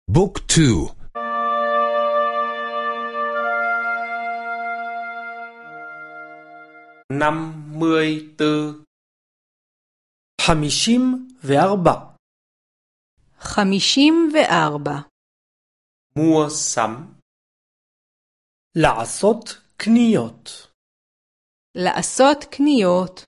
บุ๊กทู54 54 54 mua sắm לעשות קניות לעשות קניות.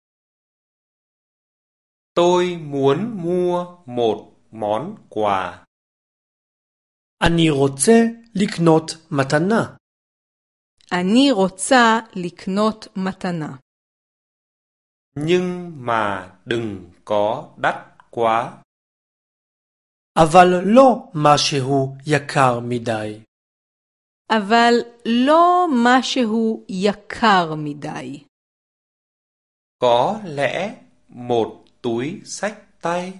tôi muốn mua một món quà אני רוצה לקנות מתנה אני רוצה לקנות מתנה. nhưng mà đừng có đắt quá אבל לא משהו יקר מדי אבל לא משהו יקר מדי. có lẽ một túi xách tay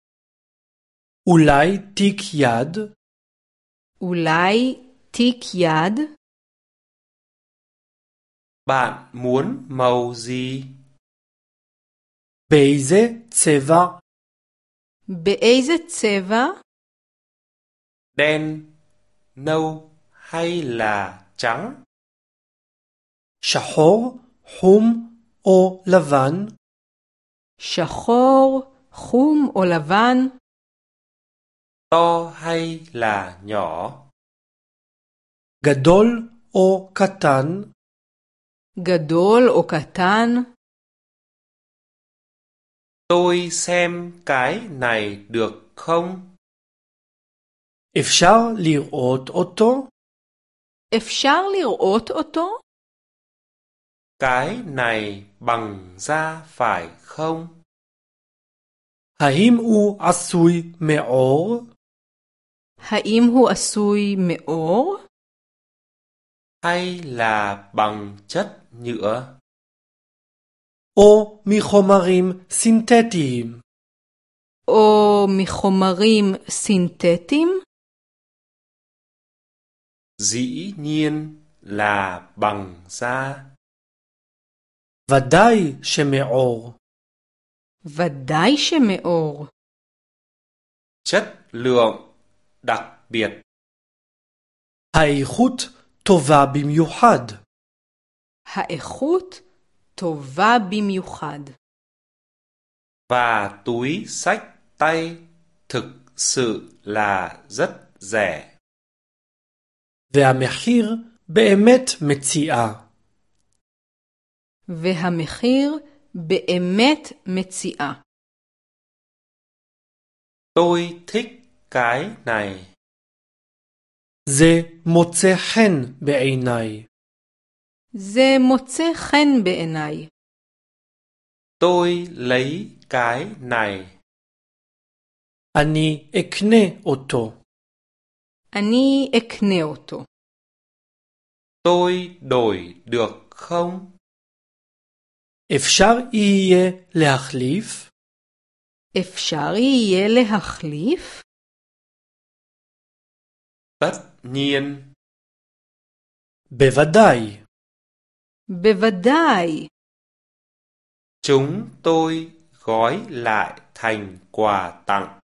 אולי תיק יד אולי תיק יד. bạn muốn màu gì באיזה צבע באיזה צבע? đen nâu hay là trắng שחור, חום או לבן שחור, חום או לבן? to hay là nhỏ גדול או קטן גדול או קטן? tôi xem cái này được không אפשר לראות אותו אפשר לראות אותו? cái này bằng da phải không האם הוא עשוי מעור האם הוא עשוי מאור? hay là bằng chất nhựa או מחומרים סינתטיים או מחומרים סינתטיים? dĩ nhiên là bằng da ודאי שמעור ודאי שמאור. chất lượng đặc biệt האיכות טובה במיוחד האיכות טובה במיוחד. và túi xách tay thực sự là rất rẻ והמחיר באמת מציאה והמחיר באמת מציאה. tôi thích cái này זה מוצא חן בעיניי זה מוצא חן בעיניי. tôi lấy cái này אני אקנה אותו אני אקנה אותו. tôi đổi được không אפשר יהיה להחליף אפשר יהיה להחליף? tất nhiên בוודאי בוודאי. chúng tôi gói lại thành quà tặng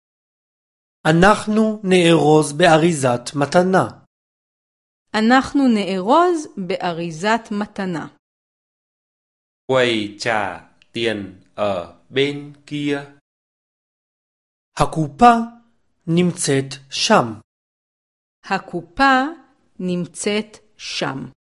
אנחנו נארוז באריזת מתנה אנחנו נארוז באריזת מתנה. quầy trả tiền ở bên kia הקופה נמצאת שם הקופה נמצאת שם.